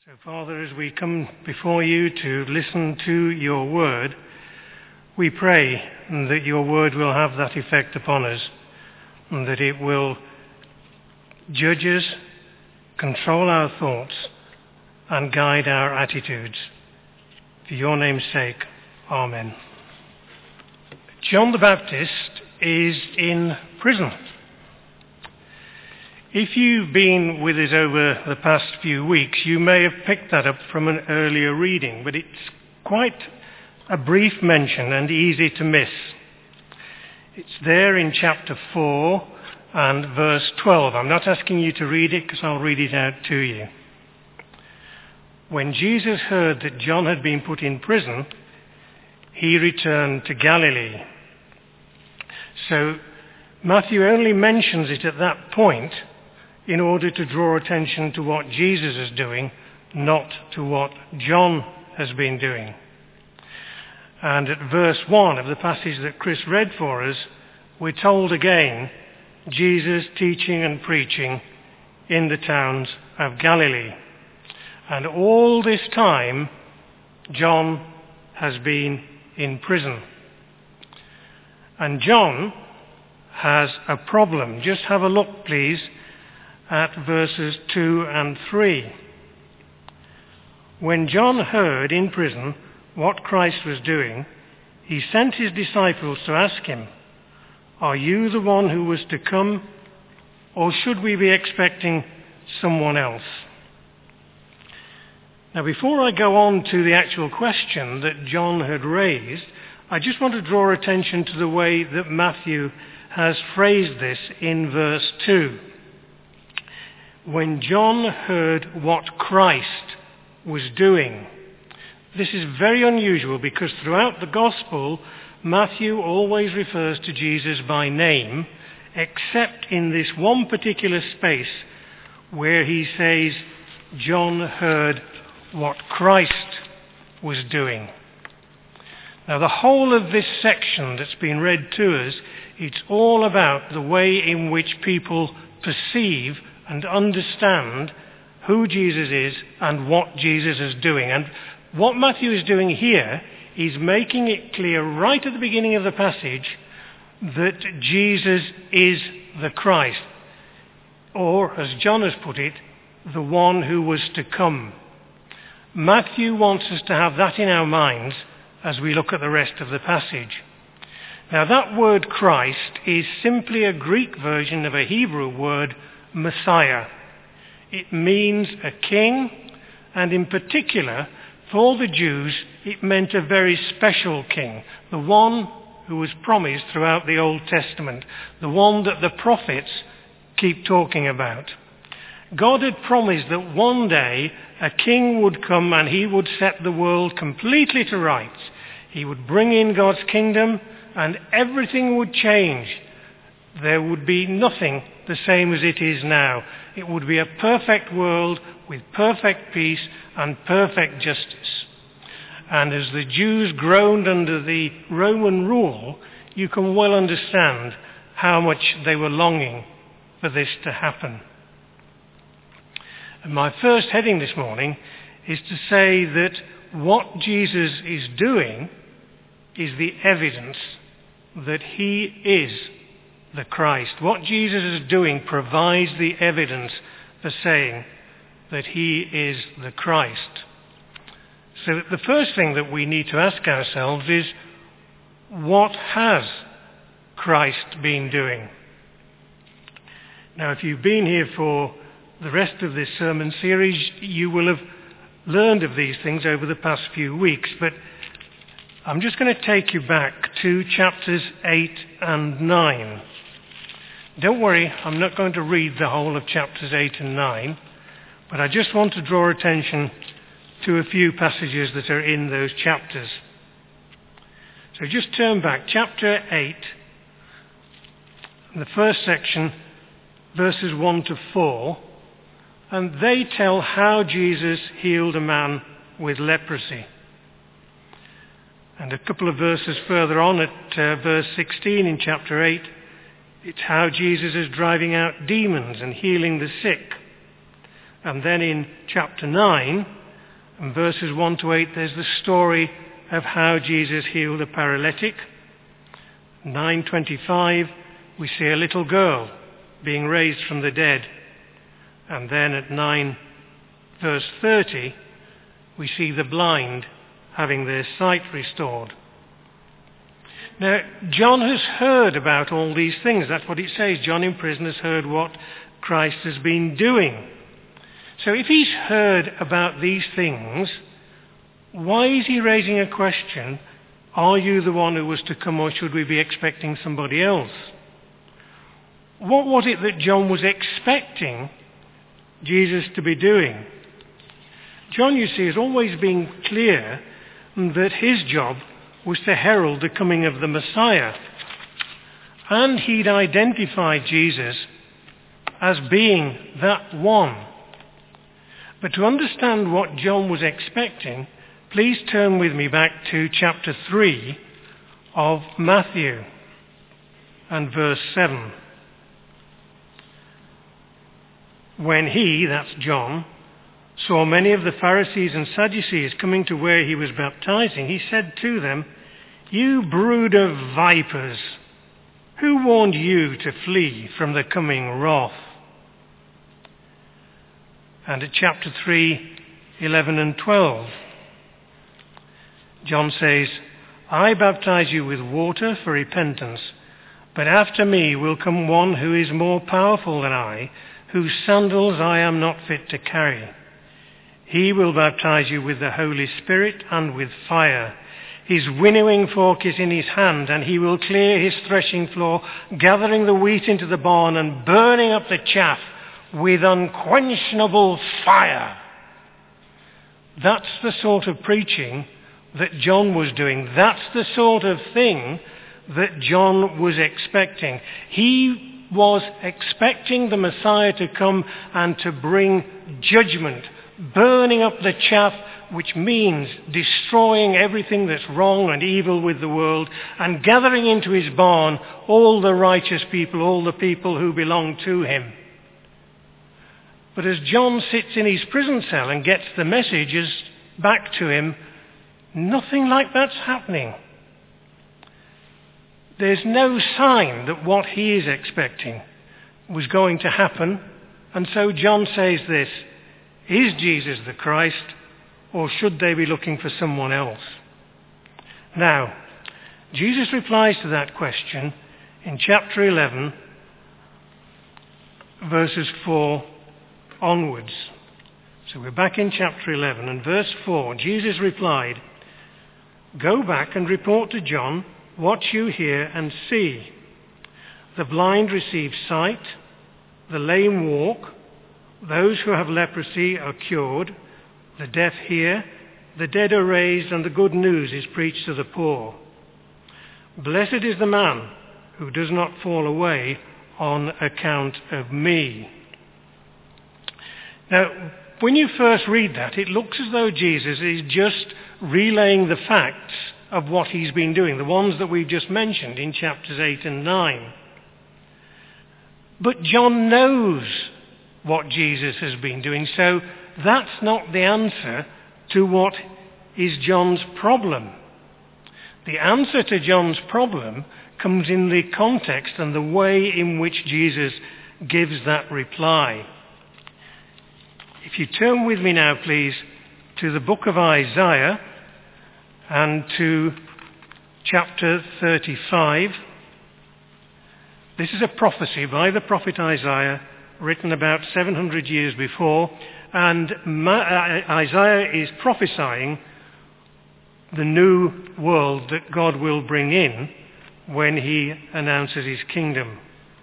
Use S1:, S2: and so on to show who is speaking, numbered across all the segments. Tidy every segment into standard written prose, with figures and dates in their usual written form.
S1: So, Father, as we come before you to listen to your word, we pray that your word will have that effect upon us, and that it will judge us, control our thoughts, and guide our attitudes. For your name's sake, Amen. John the Baptist is in prison. If you've been with us over the past few weeks, you may have picked that up from an earlier reading, but it's quite a brief mention and easy to miss. It's there in chapter 4 and verse 12. I'm not asking you to read it because I'll read it out to you. When Jesus heard that John had been put in prison, he returned to Galilee. So Matthew only mentions it at that point in order to draw attention to what Jesus is doing, not to what John has been doing. And at verse 1 of the passage that Chris read for us, we're told again, Jesus teaching and preaching in the towns of Galilee. And all this time, John has been in prison. And John has a problem. Just have a look, please, at verses 2 and 3. When John heard in prison what Christ was doing, he sent his disciples to ask him, "Are you the one who was to come, or should we be expecting someone else?" Now, before I go on to the actual question that John had raised, I just want to draw attention to the way that Matthew has phrased this in verse 2. When John heard what Christ was doing. This is very unusual because throughout the Gospel, Matthew always refers to Jesus by name, except in this one particular space where he says, John heard what Christ was doing. Now, the whole of this section that's been read to us, it's all about the way in which people perceive and understand who Jesus is and what Jesus is doing. And what Matthew is doing here is making it clear right at the beginning of the passage that Jesus is the Christ, or, as John has put it, the one who was to come. Matthew wants us to have that in our minds as we look at the rest of the passage. Now, that word Christ is simply a Greek version of a Hebrew word, Messiah. It means a king, and in particular, for the Jews, it meant a very special king, the one who was promised throughout the Old Testament, the one that the prophets keep talking about. God had promised that one day a king would come and he would set the world completely to rights. He would bring in God's kingdom and everything would change. There would be nothing the same as it is now. It would be a perfect world with perfect peace and perfect justice. And as the Jews groaned under the Roman rule, you can well understand how much they were longing for this to happen. And my first heading this morning is to say that what Jesus is doing is the evidence that he is the Christ. What Jesus is doing provides the evidence for saying that he is the Christ. So the first thing that we need to ask ourselves is, what has Christ been doing? Now, if you've been here for the rest of this sermon series, you will have learned of these things over the past few weeks, but I'm just going to take you back to chapters 8 and 9. Don't worry, I'm not going to read the whole of chapters 8 and 9, but I just want to draw attention to a few passages that are in those chapters. So just turn back, chapter 8, in the first section, verses 1 to 4, and they tell how Jesus healed a man with leprosy. And a couple of verses further on at verse 16 in chapter 8, it's how Jesus is driving out demons and healing the sick. And then in chapter 9, and verses 1 to 8, there's the story of how Jesus healed a paralytic. 9:25, we see a little girl being raised from the dead. And then at 9 verse 30, we see the blind having their sight restored. Now, John has heard about all these things. That's what it says. John in prison has heard what Christ has been doing. So if he's heard about these things, why is he raising a question? Are you the one who was to come, or should we be expecting somebody else? What was it that John was expecting Jesus to be doing? John, you see, has always been clear that his job was to herald the coming of the Messiah. And he'd identified Jesus as being that one. But to understand what John was expecting, please turn with me back to chapter 3 of Matthew and verse 7. When he, that's John, saw many of the Pharisees and Sadducees coming to where he was baptizing, he said to them, "You brood of vipers, who warned you to flee from the coming wrath?" And at chapter 3, 11 and 12, John says, "I baptize you with water for repentance, but after me will come one who is more powerful than I, whose sandals I am not fit to carry. He will baptize you with the Holy Spirit and with fire. His winnowing fork is in his hand, and he will clear his threshing floor, gathering the wheat into the barn and burning up the chaff with unquenchable fire." That's the sort of preaching that John was doing. That's the sort of thing that John was expecting. He was expecting the Messiah to come and to bring judgment, burning up the chaff, which means destroying everything that's wrong and evil with the world, and gathering into his barn all the righteous people, all the people who belong to him. But as John sits in his prison cell and gets the messages back to him, nothing like that's happening. There's no sign that what he is expecting was going to happen. And so John says this: is Jesus the Christ, or should they be looking for someone else? Now, Jesus replies to that question in chapter 11, verses 4 onwards. So we're back in chapter 11, and verse 4. Jesus replied, "Go back and report to John what you hear and see. The blind receive sight, the lame walk, those who have leprosy are cured, the deaf hear, the dead are raised, and the good news is preached to the poor. Blessed is the man who does not fall away on account of me." Now, when you first read that, it looks as though Jesus is just relaying the facts of what he's been doing, the ones that we've just mentioned in chapters 8 and 9. But John knows what Jesus has been doing, so that's not the answer to what is John's problem. The answer to John's problem comes in the context and the way in which Jesus gives that reply. If you turn with me now, please, to the book of Isaiah and to chapter 35. This is a prophecy by the prophet Isaiah, written about 700 years before, and Isaiah is prophesying the new world that God will bring in when he announces his kingdom.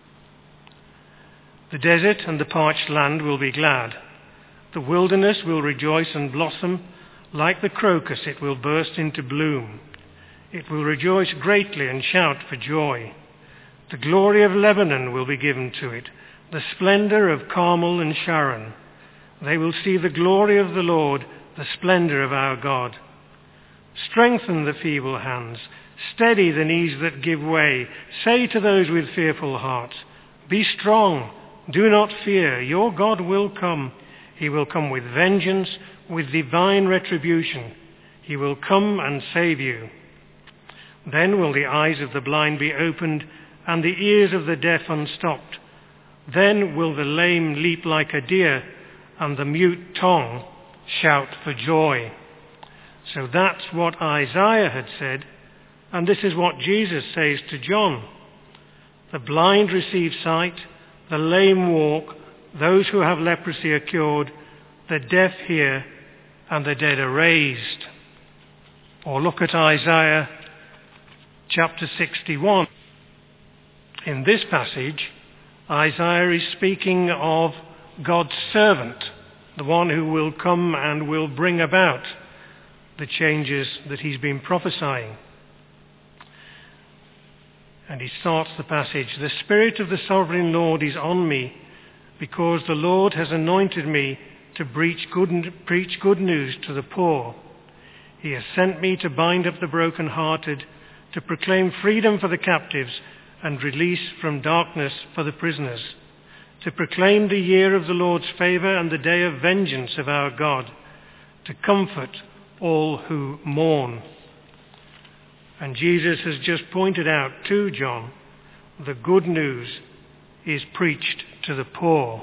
S1: "The desert and the parched land will be glad. The wilderness will rejoice and blossom. Like the crocus, it will burst into bloom. It will rejoice greatly and shout for joy. The glory of Lebanon will be given to it, the splendor of Carmel and Sharon. They will see the glory of the Lord, the splendor of our God. Strengthen the feeble hands, steady the knees that give way. Say to those with fearful hearts, be strong, do not fear, your God will come. He will come with vengeance, with divine retribution. He will come and save you. Then will the eyes of the blind be opened and the ears of the deaf unstopped. Then will the lame leap like a deer and the mute tongue shout for joy. So that's what Isaiah had said, and this is what Jesus says to John. The blind receive sight, the lame walk, those who have leprosy are cured, the deaf hear, and the dead are raised. Or look at Isaiah chapter 61. In this passage, Isaiah is speaking of God's servant, the one who will come and will bring about the changes that he's been prophesying. And he starts the passage, "The Spirit of the Sovereign Lord is on me, because the Lord has anointed me to preach good news to the poor. He has sent me to bind up the brokenhearted, to proclaim freedom for the captives and release from darkness for the prisoners, to proclaim the year of the Lord's favor and the day of vengeance of our God, to comfort all who mourn." And Jesus has just pointed out to John, the good news is preached to the poor.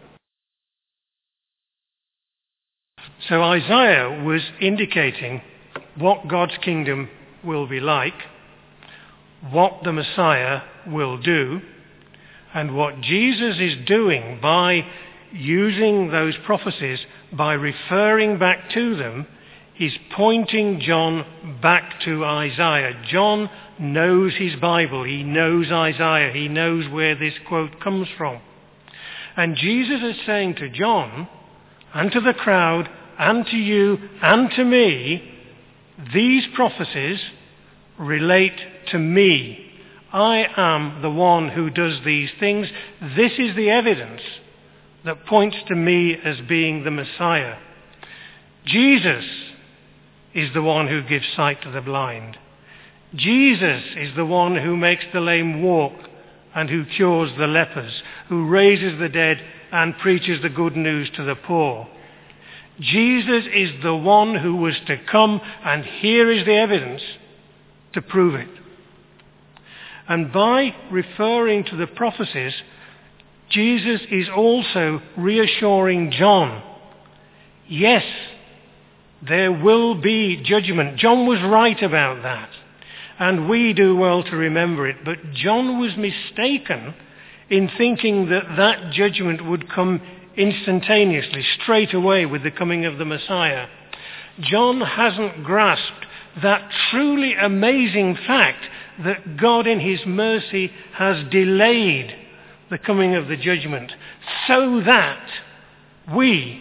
S1: So Isaiah was indicating what God's kingdom will be like, what the Messiah will do, and what Jesus is doing by using those prophecies, by referring back to them. He's pointing John back to Isaiah. John knows his Bible. He knows Isaiah. He knows where this quote comes from. And Jesus is saying to John, and to the crowd, and to you, and to me, these prophecies relate to me. I am the one who does these things. This is the evidence that points to me as being the Messiah. Jesus is the one who gives sight to the blind. Jesus is the one who makes the lame walk and who cures the lepers, who raises the dead and preaches the good news to the poor. Jesus is the one who was to come, and here is the evidence to prove it. And by referring to the prophecies, Jesus is also reassuring John. Yes, there will be judgment. John was right about that. And we do well to remember it. But John was mistaken in thinking that that judgment would come instantaneously, straight away with the coming of the Messiah. John hasn't grasped that truly amazing fact that God in his mercy has delayed the coming of the judgment so that we,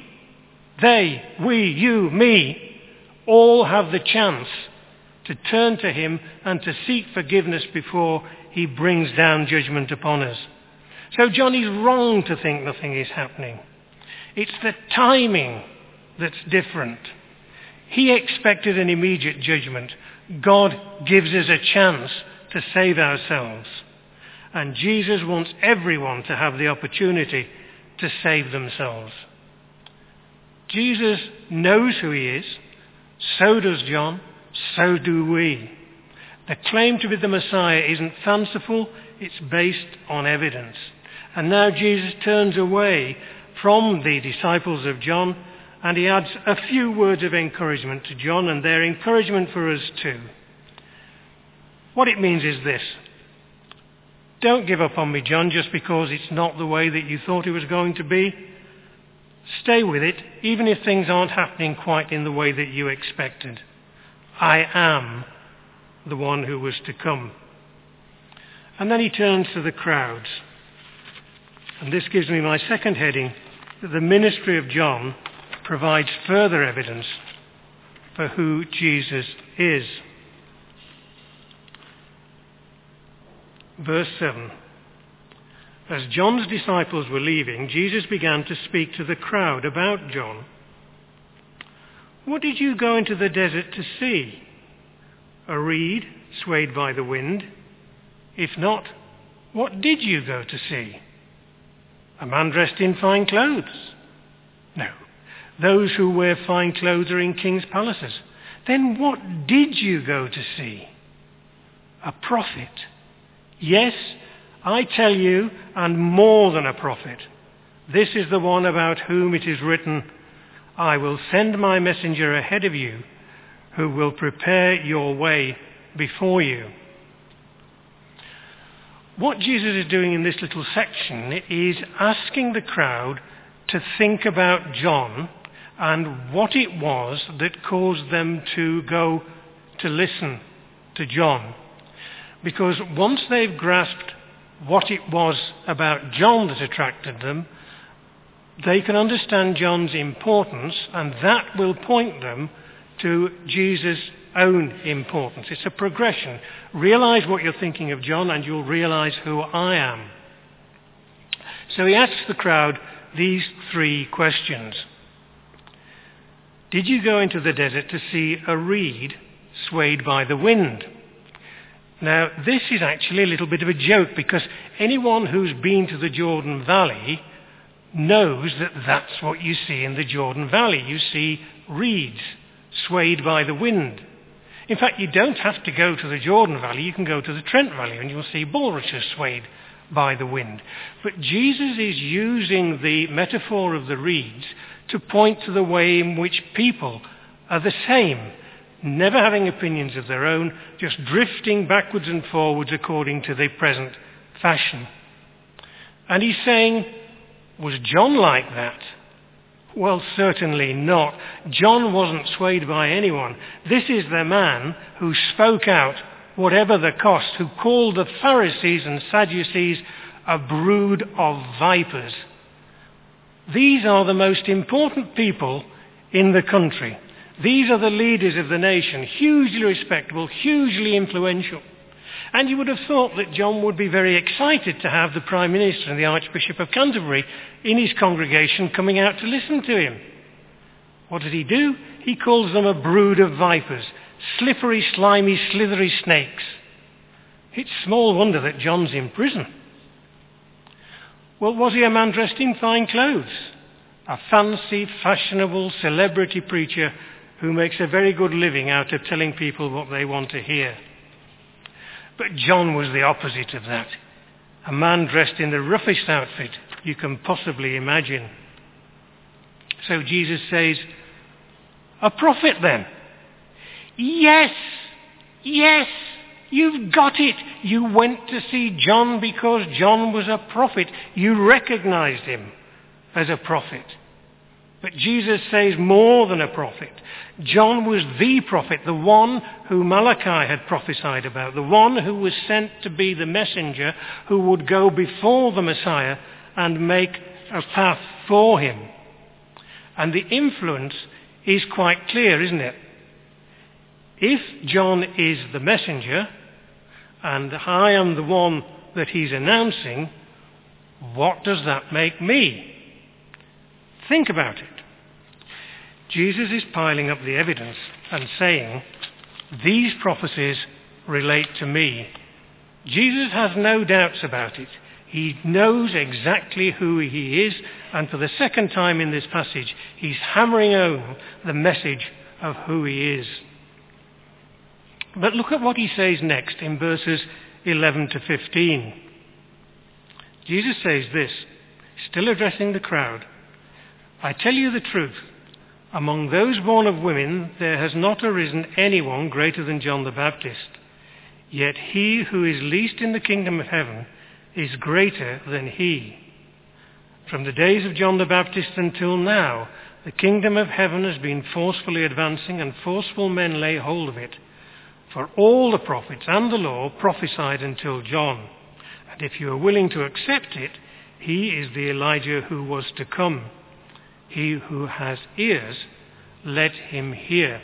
S1: you, me, all have the chance to turn to him and to seek forgiveness before he brings down judgment upon us. So John is wrong to think nothing is happening. It's the timing that's different. He expected an immediate judgment. God gives us a chance to save ourselves. And Jesus wants everyone to have the opportunity to save themselves. Jesus knows who he is. So does John. So do we. The claim to be the Messiah isn't fanciful. It's based on evidence. And now Jesus turns away from the disciples of John, and he adds a few words of encouragement to John, and their encouragement for us too. What it means is this: don't give up on me, John, just because it's not the way that you thought it was going to be. Stay with it, even if things aren't happening quite in the way that you expected. I am the one who was to come. And then he turns to the crowds. And this gives me my second heading, that the ministry of John provides further evidence for who Jesus is. Verse 7. As John's disciples were leaving, Jesus began to speak to the crowd about John. What did you go into the desert to see? A reed swayed by the wind? If not, what did you go to see? A man dressed in fine clothes? No, Those who wear fine clothes are in king's palaces. Then what did you go to see? A prophet. Yes, I tell you, and more than a prophet. This is the one about whom it is written, I will send my messenger ahead of you, who will prepare your way before you. What Jesus is doing in this little section is asking the crowd to think about John and what it was that caused them to go to listen to John. Because once they've grasped what it was about John that attracted them, they can understand John's importance, and that will point them to Jesus' own importance. It's a progression. Realize what you're thinking of John, and you'll realize who I am. So he asks the crowd these 3 questions. Did you go into the desert to see a reed swayed by the wind? Now, this is actually a little bit of a joke, because anyone who's been to the Jordan Valley knows that that's what you see in the Jordan Valley. You see reeds swayed by the wind. In fact, you don't have to go to the Jordan Valley. You can go to the Trent Valley and you'll see bulrushes swayed by the wind. But Jesus is using the metaphor of the reeds to point to the way in which people are the same, never having opinions of their own, just drifting backwards and forwards according to the present fashion. And he's saying, was John like that? Well, certainly not. John wasn't swayed by anyone. This is the man who spoke out, whatever the cost, who called the Pharisees and Sadducees a brood of vipers. These are the most important people in the country. These are the leaders of the nation, hugely respectable, hugely influential. And you would have thought that John would be very excited to have the Prime Minister and the Archbishop of Canterbury in his congregation coming out to listen to him. What does he do? He calls them a brood of vipers, slippery, slimy, slithery snakes. It's small wonder that John's in prison. Well, was he a man dressed in fine clothes? A fancy, fashionable, celebrity preacher who makes a very good living out of telling people what they want to hear. But John was the opposite of that. A man dressed in the roughest outfit you can possibly imagine. So Jesus says, a prophet then? Yes, you've got it. You went to see John because John was a prophet. You recognized him as a prophet. But Jesus says more than a prophet. John was the prophet, the one who Malachi had prophesied about, the one who was sent to be the messenger who would go before the Messiah and make a path for him. And the influence is quite clear, isn't it? If John is the messenger and I am the one that he's announcing, what does that make me? Think about it. Jesus is piling up the evidence and saying, these prophecies relate to me. Jesus has no doubts about it. He knows exactly who he is, and for the second time in this passage, he's hammering home the message of who he is. But look at what he says next in verses 11 to 15. Jesus says this, still addressing the crowd, I tell you the truth. Among those born of women, there has not arisen anyone greater than John the Baptist. Yet he who is least in the kingdom of heaven is greater than he. From the days of John the Baptist until now, the kingdom of heaven has been forcefully advancing, and forceful men lay hold of it. For all the prophets and the law prophesied until John. And if you are willing to accept it, he is the Elijah who was to come. He who has ears, let him hear.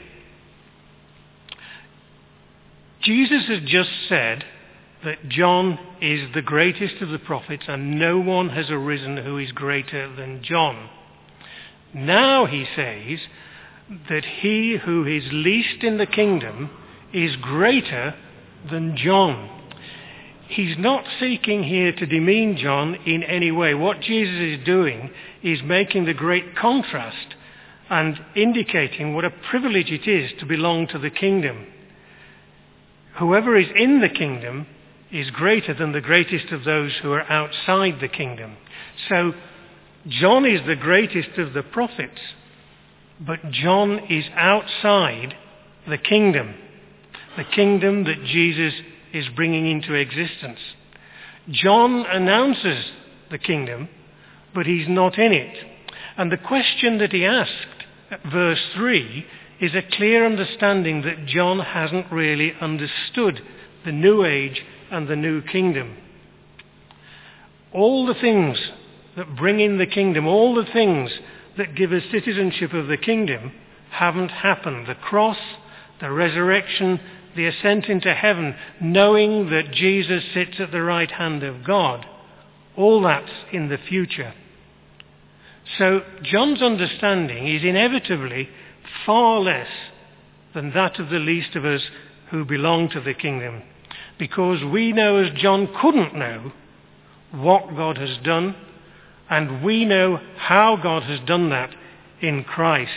S1: Jesus has just said that John is the greatest of the prophets and no one has arisen who is greater than John. Now he says that he who is least in the kingdom is greater than John. He's not seeking here to demean John in any way. What Jesus is doing is making the great contrast and indicating what a privilege it is to belong to the kingdom. Whoever is in the kingdom is greater than the greatest of those who are outside the kingdom. So John is the greatest of the prophets, but John is outside the kingdom that Jesus is bringing into existence. John announces the kingdom, but he's not in it. And the question that he asked at verse 3 is a clear understanding that John hasn't really understood the new age and the new kingdom. All the things that bring in the kingdom, all the things that give us citizenship of the kingdom haven't happened. The cross, the resurrection, the ascent into heaven, knowing that Jesus sits at the right hand of God, all that's in the future. So John's understanding is inevitably far less than that of the least of us who belong to the kingdom, because we know, as John couldn't know, what God has done, and we know how God has done that in Christ.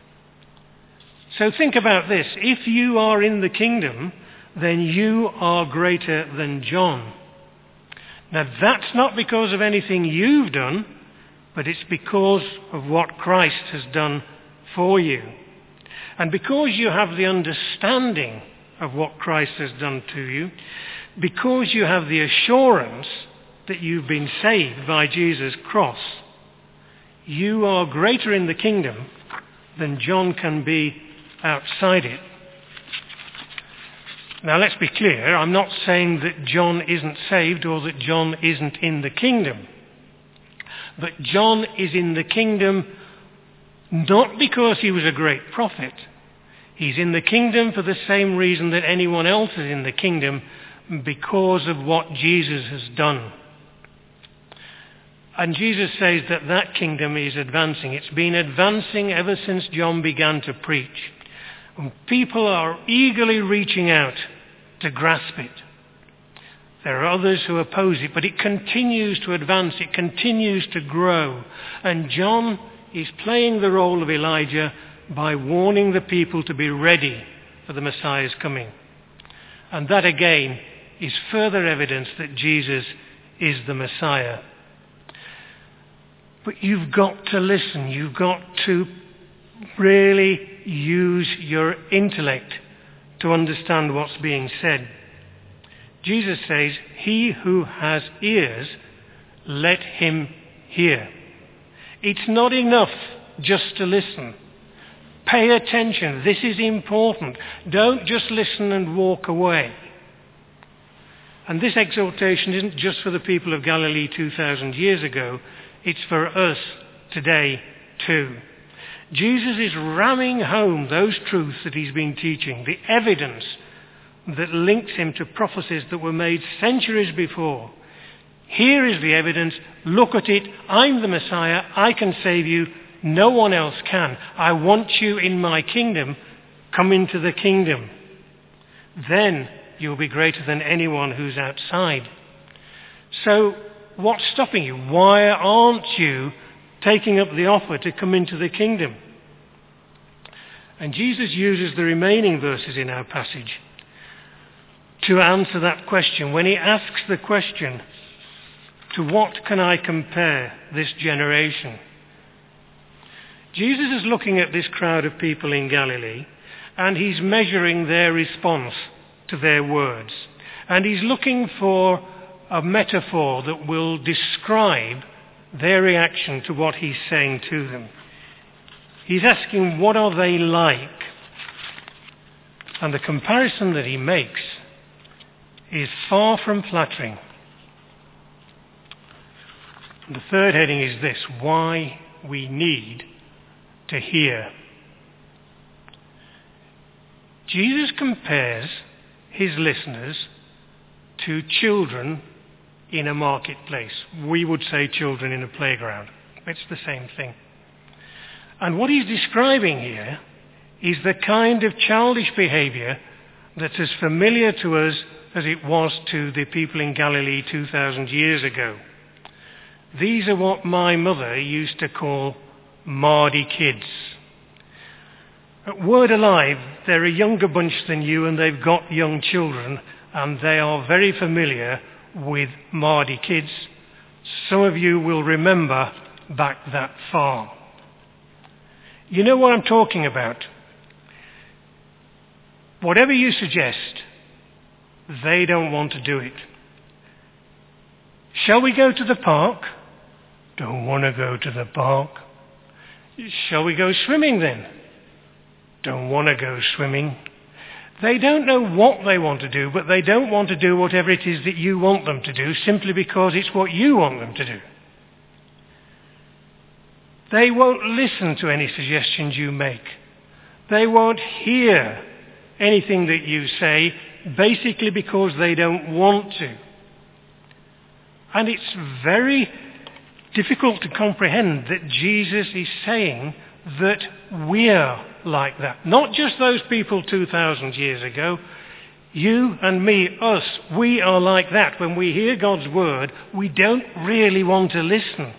S1: So think about this. If you are in the kingdom, then you are greater than John. Now that's not because of anything you've done, but it's because of what Christ has done for you. And because you have the understanding of what Christ has done to you, because you have the assurance that you've been saved by Jesus' cross, you are greater in the kingdom than John can be outside it. Now let's be clear, I'm not saying that John isn't saved or that John isn't in the kingdom. But John is in the kingdom not because he was a great prophet. He's in the kingdom for the same reason that anyone else is in the kingdom, because of what Jesus has done. And Jesus says that that kingdom is advancing. It's been advancing ever since John began to preach. And people are eagerly reaching out to grasp it. There are others who oppose it, but it continues to advance. It continues to grow. And John is playing the role of Elijah by warning the people to be ready for the Messiah's coming. And that again is further evidence that Jesus is the Messiah. But you've got to listen. You've got to really use your intellect to understand what's being said. Jesus says, "He who has ears, let him hear." It's not enough just to listen. Pay attention. This is important. Don't just listen and walk away. And this exhortation isn't just for the people of Galilee 2,000 years ago. It's for us today too. Jesus is ramming home those truths that he's been teaching, the evidence that links him to prophecies that were made centuries before. Here is the evidence. Look at it. I'm the Messiah. I can save you. No one else can. I want you in my kingdom. Come into the kingdom. Then you'll be greater than anyone who's outside. So what's stopping you? Why aren't you taking up the offer to come into the kingdom? And Jesus uses the remaining verses in our passage to answer that question. When he asks the question, to what can I compare this generation? Jesus is looking at this crowd of people in Galilee, and he's measuring their response to their words. And he's looking for a metaphor that will describe their reaction to what he's saying to them. He's asking, what are they like? And the comparison that he makes is far from flattering. The third heading is this: why we need to hear. Jesus compares his listeners to children in a marketplace. We would say children in a playground. It's the same thing. And what he's describing here is the kind of childish behavior that's as familiar to us as it was to the people in Galilee 2,000 years ago. These are what my mother used to call mardy kids. At Word Alive, they're a younger bunch than you, and they've got young children, and they are very familiar with Mardy Kids. Some of you will remember back that far. You know what I'm talking about. Whatever you suggest, they don't want to do it. Shall we go to the park? Don't want to go to the park. Shall we go swimming then? Don't want to go swimming. They don't know what they want to do, but they don't want to do whatever it is that you want them to do simply because it's what you want them to do. They won't listen to any suggestions you make. They won't hear anything that you say, basically because they don't want to. And it's very difficult to comprehend that Jesus is saying that we're like that. Not just those people 2,000 years ago. You and me, us, we are like that. When we hear God's word, we don't really want to listen.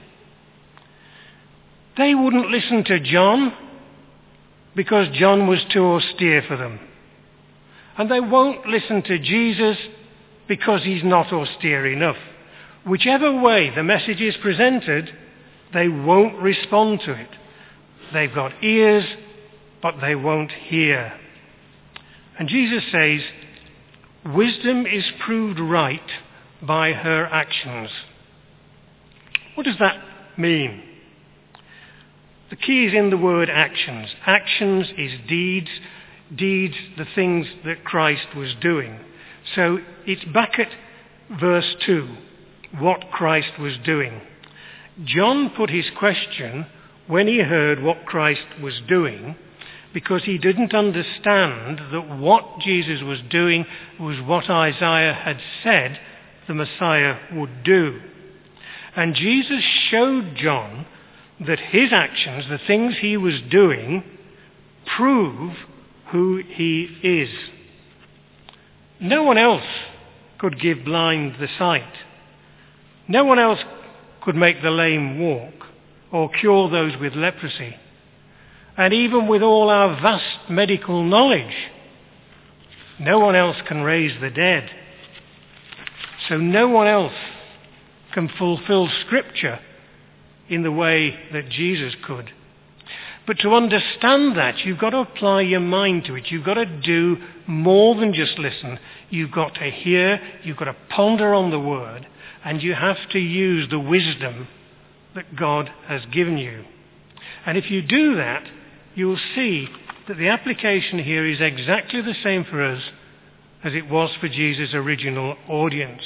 S1: They wouldn't listen to John because John was too austere for them. And they won't listen to Jesus because he's not austere enough. Whichever way the message is presented, they won't respond to it. They've got ears, but they won't hear. And Jesus says, wisdom is proved right by her actions. What does that mean? The key is in the word actions. Actions is deeds. Deeds, the things that Christ was doing. So it's back at verse 2, what Christ was doing. John put his question when he heard what Christ was doing, because he didn't understand that what Jesus was doing was what Isaiah had said the Messiah would do. And Jesus showed John that his actions, the things he was doing, prove who he is. No one else could give blind the sight. No one else could make the lame walk or cure those with leprosy. And even with all our vast medical knowledge, no one else can raise the dead. So no one else can fulfill Scripture in the way that Jesus could. But to understand that, you've got to apply your mind to it. You've got to do more than just listen. You've got to hear, you've got to ponder on the word, and you have to use the wisdom that God has given you. And if you do that, you'll see that the application here is exactly the same for us as it was for Jesus' original audience.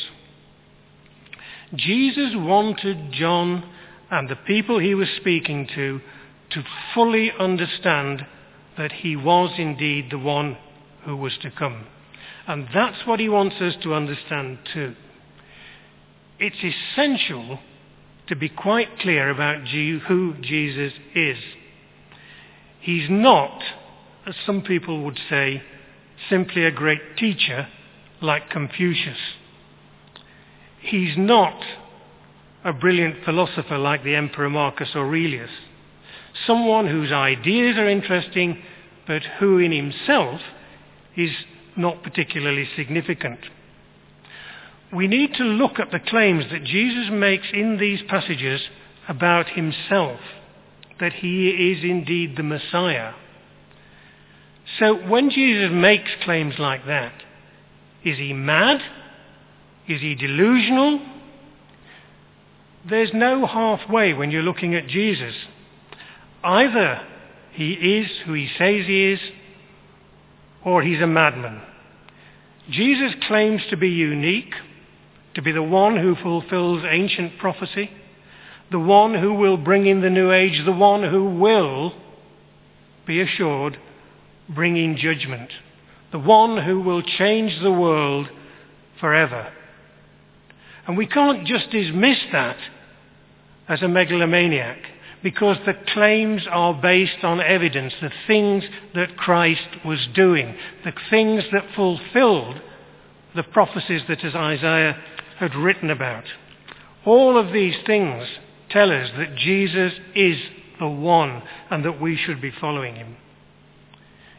S1: Jesus wanted John and the people he was speaking to fully understand that he was indeed the one who was to come. And that's what he wants us to understand too. It's essential to be quite clear about who Jesus is. He's not, as some people would say, simply a great teacher like Confucius. He's not a brilliant philosopher like the Emperor Marcus Aurelius. Someone whose ideas are interesting, but who in himself is not particularly significant. We need to look at the claims that Jesus makes in these passages about himself, that he is indeed the Messiah. So when Jesus makes claims like that, is he mad? Is he delusional? There's no halfway when you're looking at Jesus. Either he is who he says he is, or he's a madman. Jesus claims to be unique, to be the one who fulfills ancient prophecy, the one who will bring in the new age, the one who will, be assured, bring in judgment, the one who will change the world forever. And we can't just dismiss that as a megalomaniac, because the claims are based on evidence, the things that Christ was doing, the things that fulfilled the prophecies that Isaiah had written about. All of these things tell us that Jesus is the one and that we should be following him.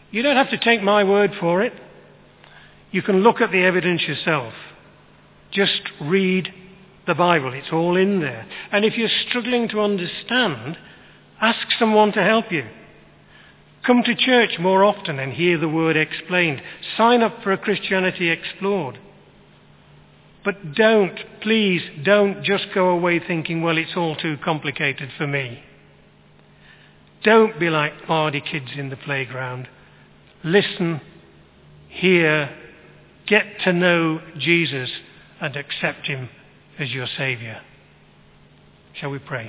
S1: You don't have to take my word for it. You can look at the evidence yourself. Just read the Bible. It's all in there. And if you're struggling to understand, ask someone to help you. Come to church more often and hear the word explained. Sign up for a Christianity Explored. But please don't just go away thinking, well, it's all too complicated for me. Don't be like party kids in the playground. Listen, hear, get to know Jesus and accept him as your Saviour. Shall we pray?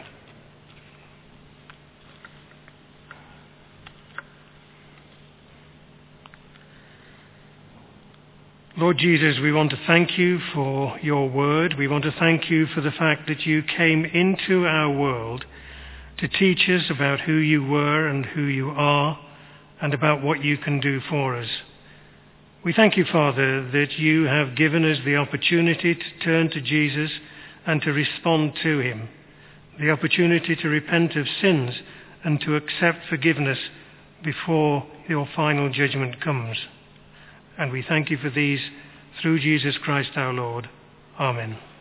S1: Lord Jesus, we want to thank you for your word. We want to thank you for the fact that you came into our world to teach us about who you were and who you are and about what you can do for us. We thank you, Father, that you have given us the opportunity to turn to Jesus and to respond to him, the opportunity to repent of sins and to accept forgiveness before your final judgment comes. And we thank you for these through Jesus Christ our Lord. Amen.